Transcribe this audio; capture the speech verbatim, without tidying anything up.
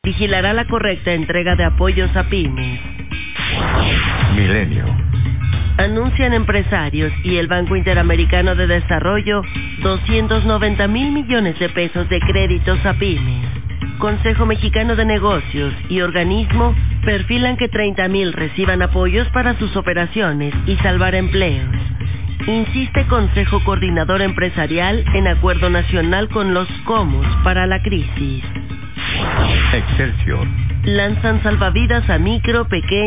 vigilará la correcta entrega de apoyos a pymes. Milenio. Anuncian empresarios y el Banco Interamericano de Desarrollo doscientos noventa mil millones de pesos de créditos a pymes. Consejo Mexicano de Negocios y organismo perfilan que treinta mil reciban apoyos para sus operaciones y salvar empleos. Insiste Consejo Coordinador Empresarial en acuerdo nacional con los comos para la crisis. Excelsior. Lanzan salvavidas a micro, pequeño